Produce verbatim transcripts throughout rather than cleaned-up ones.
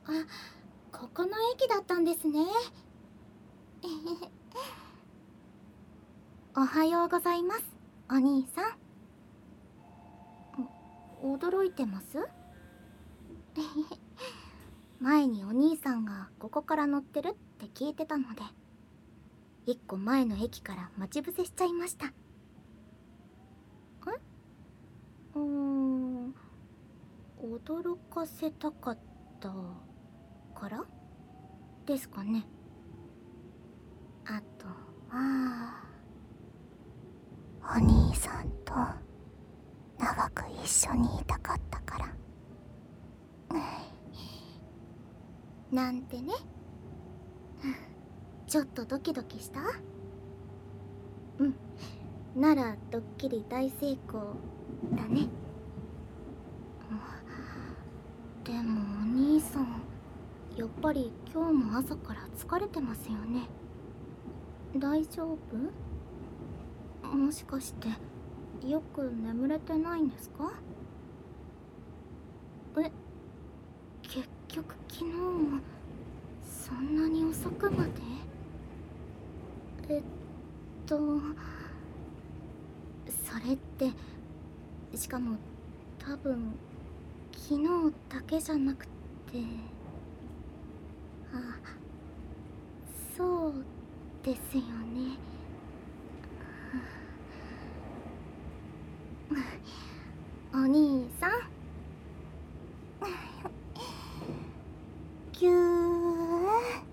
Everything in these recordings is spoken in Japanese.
あ、ここの駅だったんですね。おはようございます、お兄さん。お驚いてます？前にお兄さんがここから乗ってるって聞いてたので、一個前の駅から待ち伏せしちゃいました。え？うーん、驚かせたかったからですかね。あとは、 お兄さんと長く一緒にいたかったから。 なんてね。ちょっとドキドキした？うん、ならドッキリ大成功だね。でもお兄さん、やっぱり今日も朝から疲れてますよね。大丈夫？もしかしてよく眠れてないんですか？え、結局昨日もそんなに遅くまで？えっとそれって、しかも多分昨日だけじゃなくて、あ、そうですよね。お兄さん。 ぎゅー。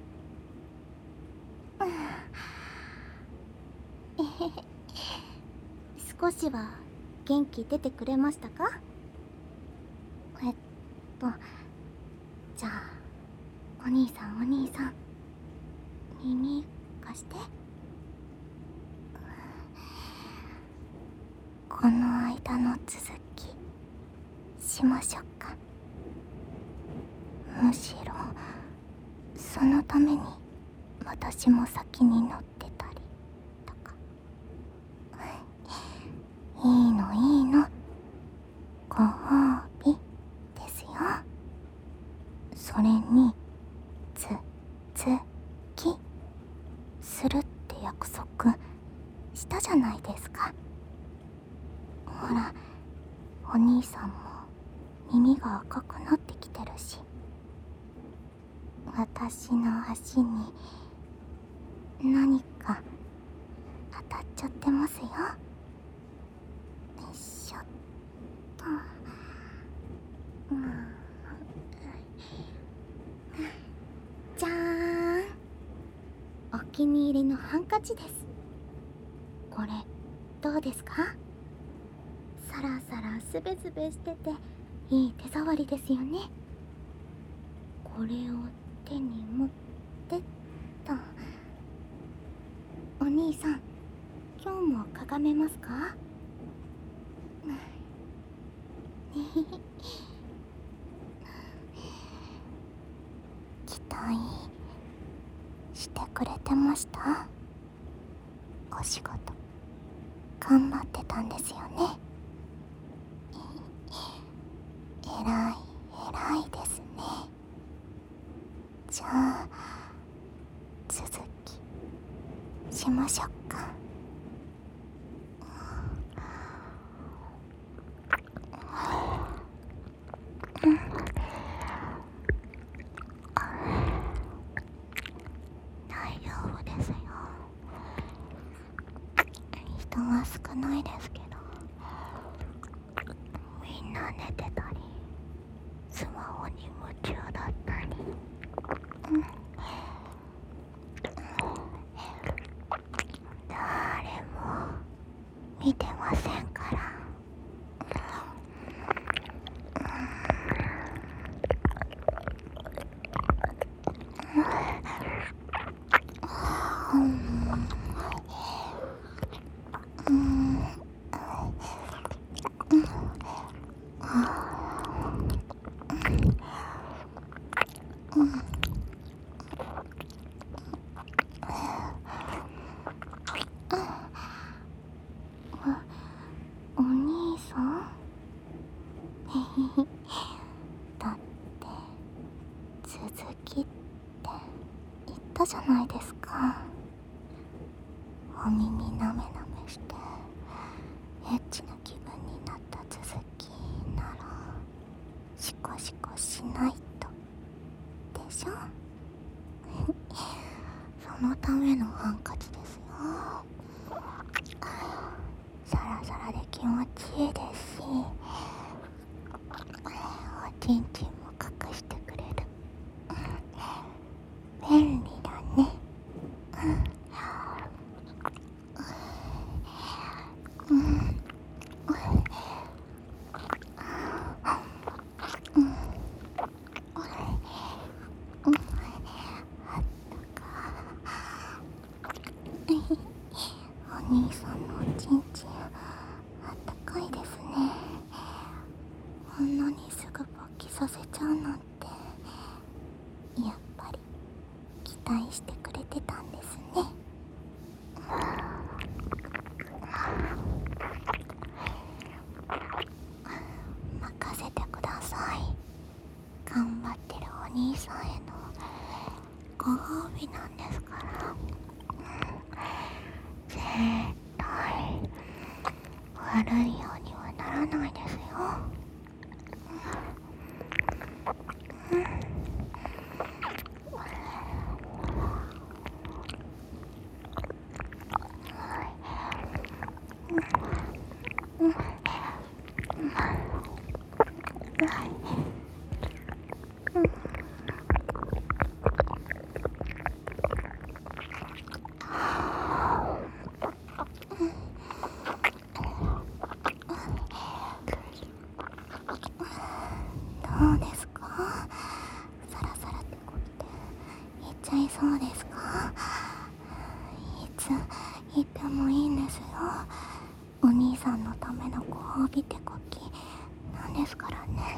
少しは元気出てくれましたか？ えっとじゃあお兄さんお兄さん、耳貸して。この間の続きしましょうか。むしろそのために私も先に乗ってたりとか。いいのいいの、ご褒美ですよ。それにつつきするって約束したじゃないですか。ほら、お兄さんも耳が赤くなってきてるし、私の足に何か当たっちゃってますよ。よいしょっと。うん、 じゃーん、お気に入りのハンカチです。これどうですか？サラサラスベスベしてていい手触りですよね。これを手に持ってっと。お兄さん、今日も眺めますか？ 期待してくれてました？お仕事頑張ってたんですよね。えらいえらいですね。じゃあ続きしましょうか。大丈夫ですよ。人は少ないですけど、みんな寝てたりスマホに夢中だったり、うん、誰も見てませんから。うん、うん、うん、お兄さんだって続しないとでしょ。そのためのハンカチですよ。サラサラで気持ちいいですし、おちんちんも隠してくれる。便利だね。うんうんお兄さんのおちんちんあったかいですね。こんなにすぐ勃起させちゃうなんて、やっぱり期待してくれてたんですね。任せてください。頑張ってるお兄さんへのご褒美なんですから。絶対悪いようにはならないですよ。どうですか？サラサラってこって言っちゃいそうですか？いつ言ってもいいんですよ。お兄さんのためのご褒美手こきなんですからね。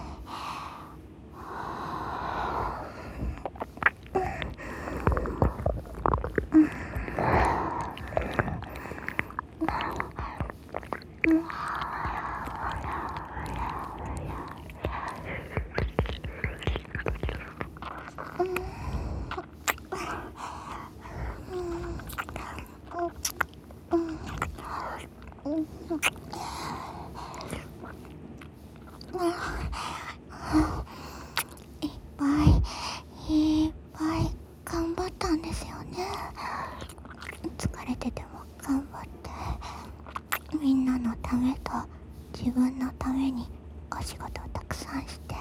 いっぱいいっぱい頑張ったんですよね。疲れてても頑張ってみんなのためと自分のためにお仕事をたくさんして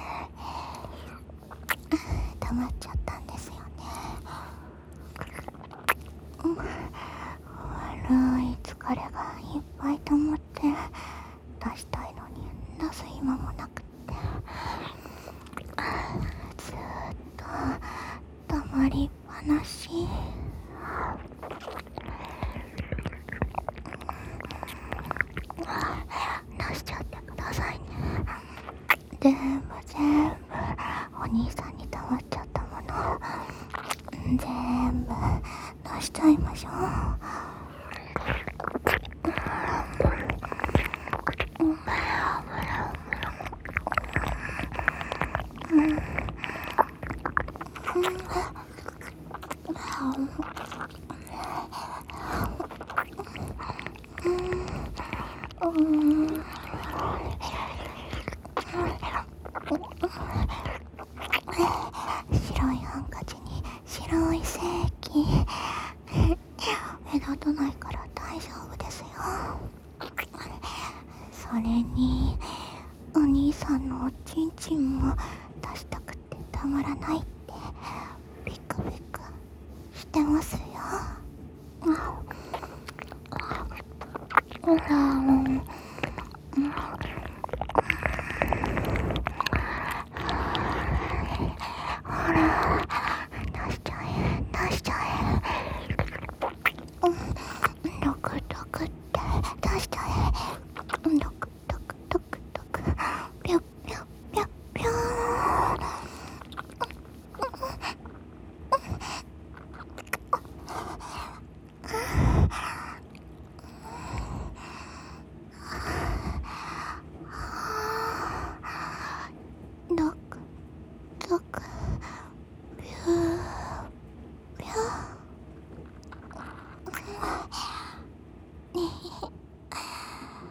溜まっちゃったんですよね。悪い疲れがいっぱい溜まって出したいのに出す暇もなくってずーっと溜まりっぱなし。出しちゃってくださいね。全部全部お兄さんに溜まっちゃったもの全部出しちゃいましょう。白いハンカチに白い正規目立たないから大丈夫ですよ。それにお兄さんのおちんちんも出したくてたまらないってビクビクしてますよ。ほら出しちゃえ出しちゃえ、ドクドクって出しちゃえ、ドクドクドクドクピュッピュッピュッピュー。ドクドクピューピュー。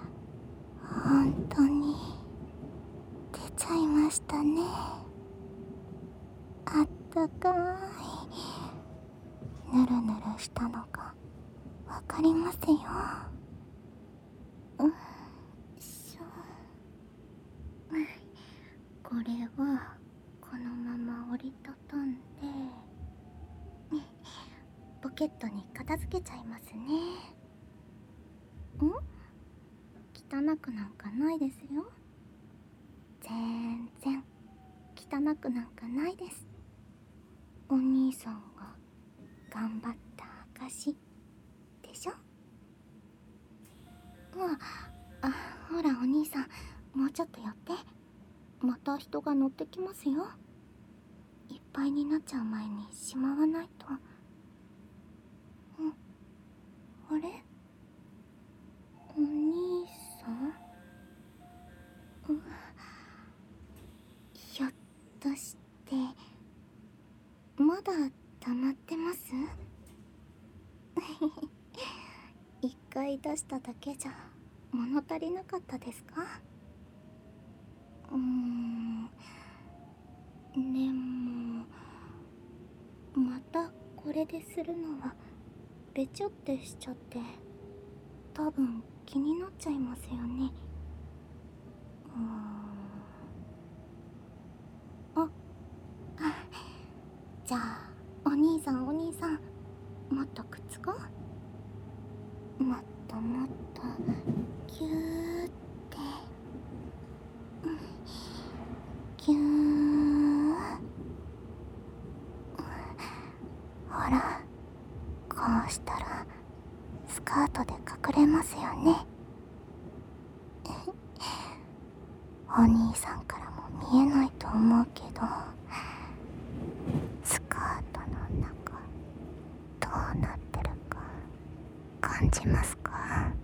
本当に出ちゃいましたね。 たかいぬるぬるしたのがわかりますよ。 うんしょこれはこのまま折りたたんでポケットに片付けちゃいますね。ん？汚くなんかないですよ。全然汚くなんかないです。お兄さんが頑張った証でしょ。ああ、ほらお兄さん、もうちょっと寄って。また人が乗ってきますよ。いっぱいになっちゃう前にしまわないと。うん、あれ、お兄さん、うん、ひょっとしてまだ溜まってます？一回出しただけじゃ物足りなかったですか？うーん、でもまたこれでするのはべちょってしちゃって多分気になっちゃいますよね。うーん、あ、じゃあお兄さんお兄さん、もっとくっつこう。もっともっとギューって、うん、ギュー。 ほら、こうしたらスカートで隠れますよね。お兄さんからも見えないと思うけど、スカートの中どうなってるか感じますか？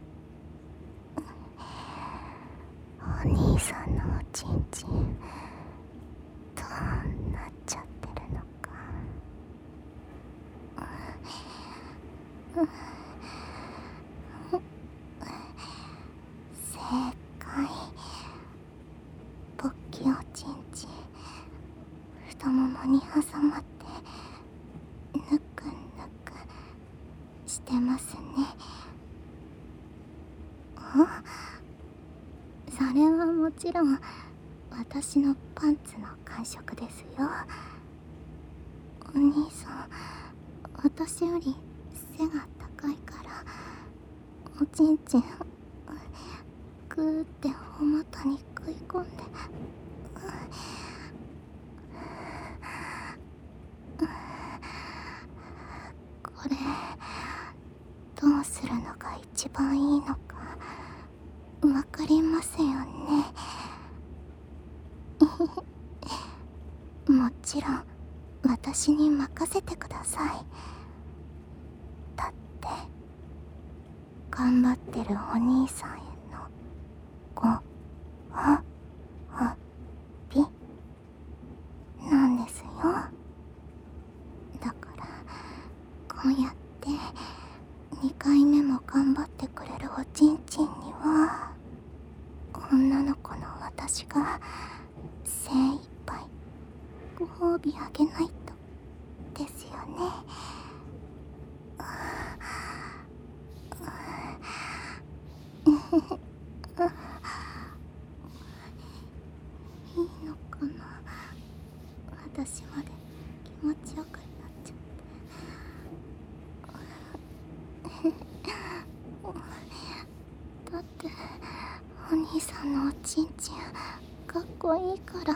お兄さんのおちんちんどうなっちゃってるのか。正解。ポッキおちんちん太ももに挟まってぬくぬくしてますね。 あ、それはもちろん私のパンツの感触ですよ。お兄さん、私より背が高いからおちんちんグーってお股に食い込んで、これどうするのが一番いいのかわかりますよね。もちろん私に任せてください。だって頑張ってるお兄さんへのご褒美なんですよ。だからこうやってにかいめも頑張ってくれるおちんちんには女の子の私が精一杯ご褒美あげないとですよね。いいのかな、私まで気持ちよくなっちゃって。だってお兄さんのおちんちんかっこいいから。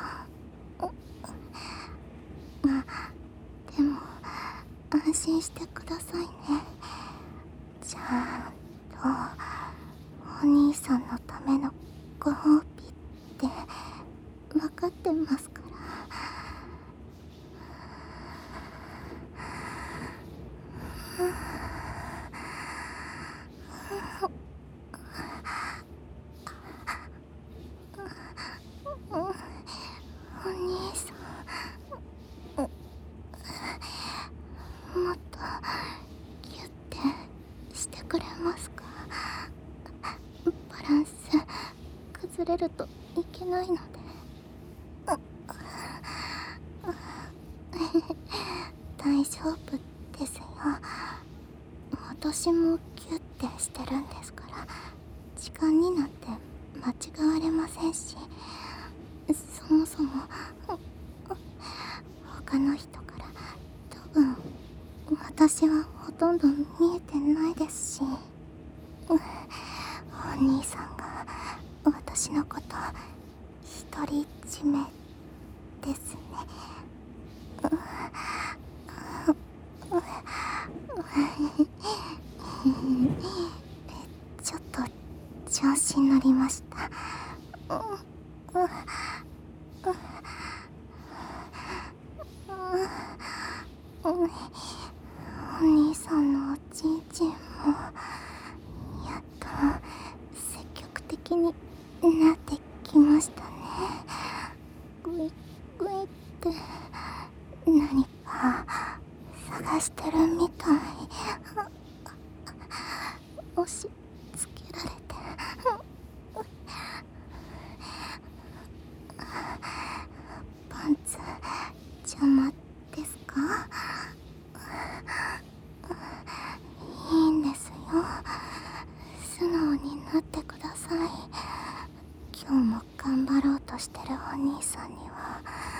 まあでも安心してくださいね。ちゃんとお兄さんのためのご褒美って分かってますから。お兄さん、もっとギュッてしてくれますか？バランス崩れるといけないので。 大丈夫ですよ。私もキュッてしてるんですから、時間になって間違われませんし、そもそも他の人から多分私はほとんど見えてないですし、お兄さんが私のこと独り占めですね。ちょっと調子に乗りました。お兄さんのおちんちんもやっと積極的になってきましたね。グイグイって何か探してるみたい。押し付けられてパンツ邪魔ですか？いいんですよ。素直になってください。今日も頑張ろうとしてるお兄さんには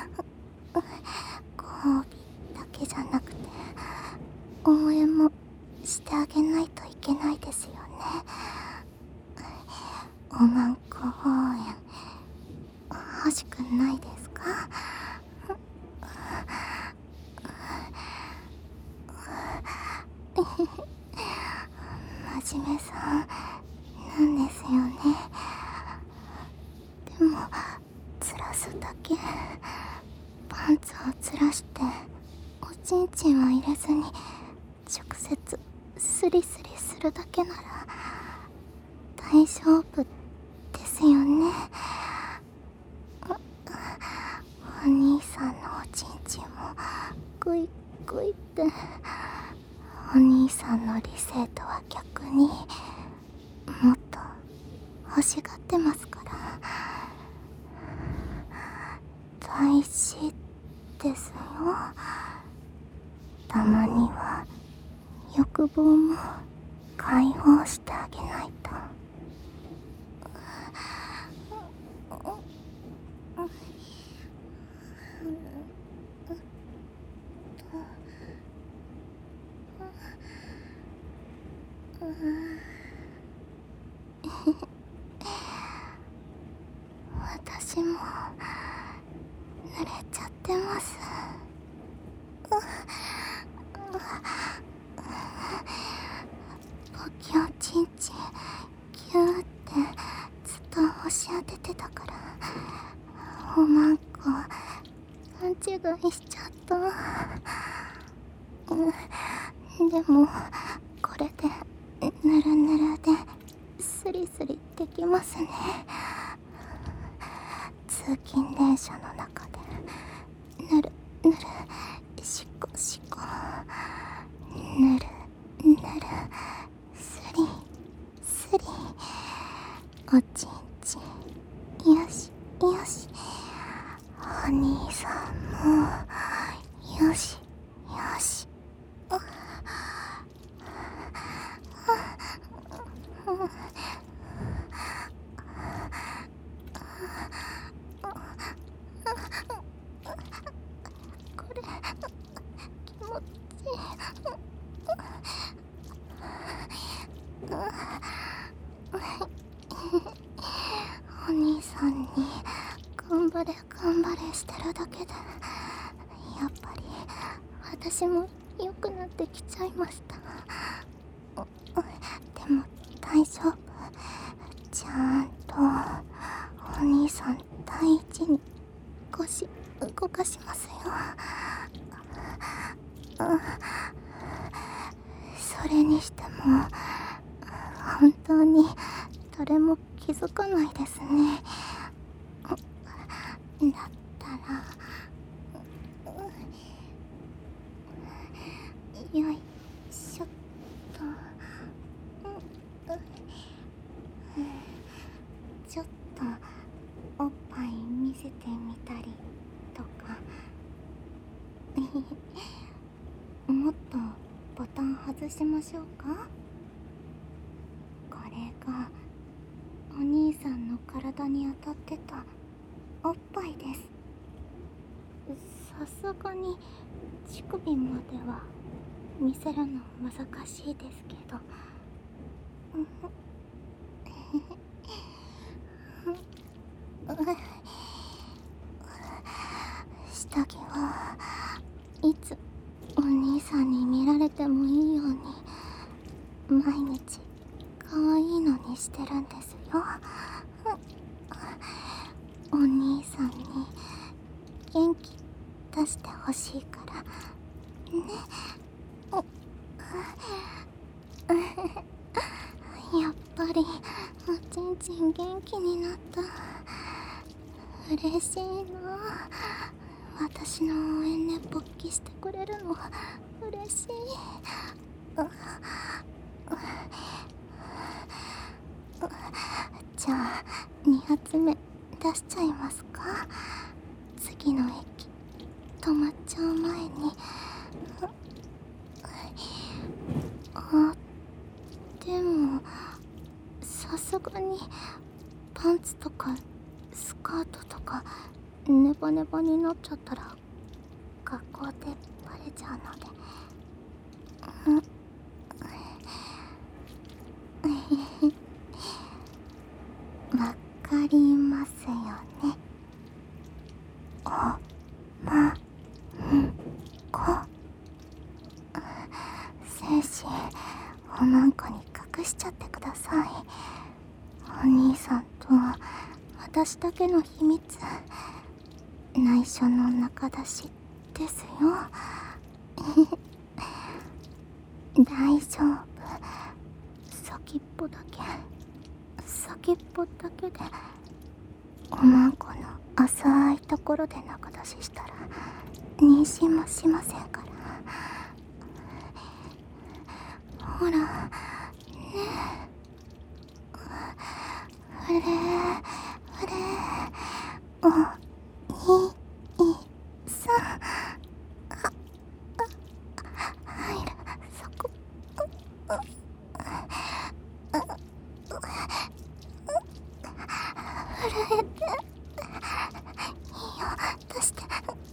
ご褒美だけじゃなくて応援もしてあげないといけないですよね。おまんこ応援欲しくないですか？真面目さんなんですよね。でもずらすだけ、パンツをずらしておちんちんは入れずに直接スリスリするだけなら大丈夫ですよね。お兄さんのおちんちんもグイグイってお兄さんの理性とは逆にもっと欲しがってますから。大事ですよ。たまには欲望も解放してあげないと。私も濡れちゃってます。ポキおちんちんキューってずっと押し当ててたからおまんこ勘違いしちゃった。でもこれでぬるぬるでスリスリできますね。通勤電車の中でぬるぬるしこしこぬるぬるスリスリおちんちんよしよしお兄さんもよしよし。これ気持ちいい。お兄さんに頑張れ頑張れしてるだけでやっぱり私も良くなってきちゃいました。でも大丈夫。ちゃんとお兄さん第一に腰動かしますよ。それにしても本当に誰も気づかないですね。だったらよいしょっと。ちょっとおっぱい見せてみたりとかしましょうか。これがお兄さんの体に当たってたおっぱいです。さすがに乳首までは見せるの難しいですけど、下着はいつお兄さんに見られてもいいように毎日可愛いのにしてるんですよ。お兄さんに元気出してほしいからね。やっぱりおちんちん元気になった。嬉しいな。私の応援で勃起してくれるの嬉しい。じゃあに発目出しちゃいますか。次の駅止まっちゃう前に。あ、でもさすがにパンツとかスカートとかネバネバになっちゃったら学校でバレちゃうので。わかりますよね。おまんこ。精子おまんこに隠しちゃってください。お兄さんと私だけの秘密、内緒の仲出しですよ。大丈夫。先っぽだけ先っぽだけでおまんこの浅いところで仲出ししたら妊娠もしませんから。ほらねえ。あれあれ、おにいさん、ああ入る、そこ。震えていいよ、出して。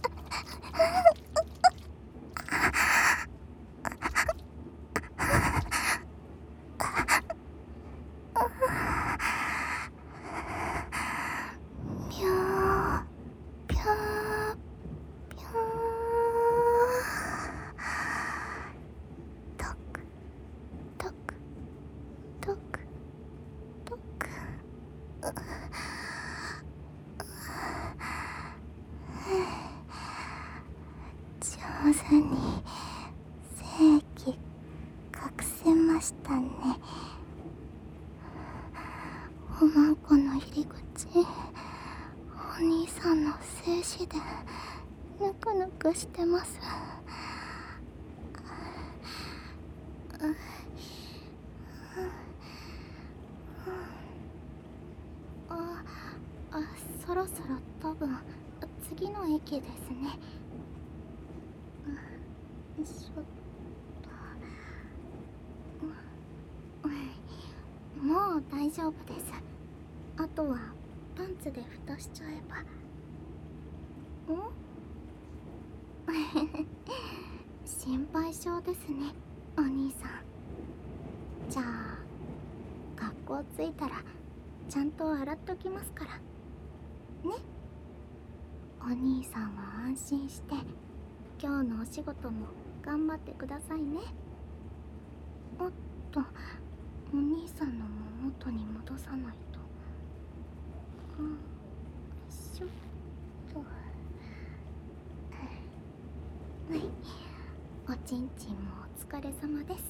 ぴょーぴょーぴょー。トクトクトクトク。上手に精気隠せましたね。おまんこの入り口、お兄さんの精子でぬくぬくしてます。ああ、そろそろ多分次の駅ですね。よいしょっと。もう大丈夫です。あとはパンツで蓋しちゃえば。ん心配性ですね、お兄さん。じゃあ学校着いたらちゃんと洗っときますからね。お兄さんは安心して今日のお仕事も頑張ってくださいね。おっと、お兄さんのも元に戻さないと。うん、よいしょっと。はい、おちんちんもお疲れ様です。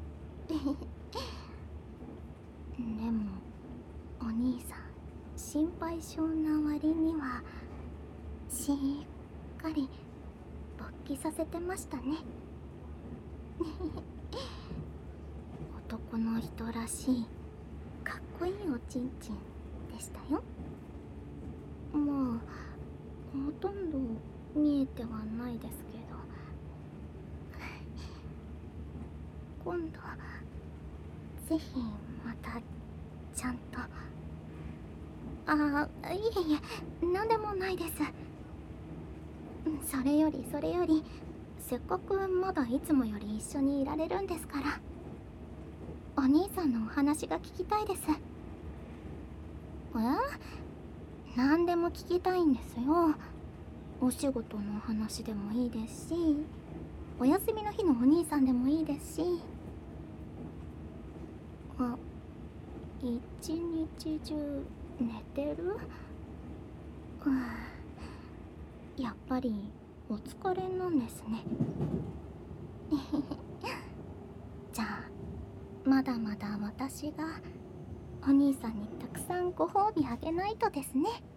でもお兄さん心配性な割にはしっかり勃起させてましたね。男の人らしいかっこいいおちんちんでしたよ。まあほとんど見えてはないですけど。 今度ぜひまたちゃんと。ああ、いえいえ、なんでもないです。それよりそれより、せっかくまだいつもより一緒にいられるんですから、お兄さんのお話が聞きたいです。え？何でも聞きたいんですよ。お仕事の話でもいいですし、お休みの日のお兄さんでもいいですし。あ、一日中寝てる？うん、やっぱりお疲れなんですね。じゃあまだまだ私がお兄さんにたくさんご褒美あげないとですね。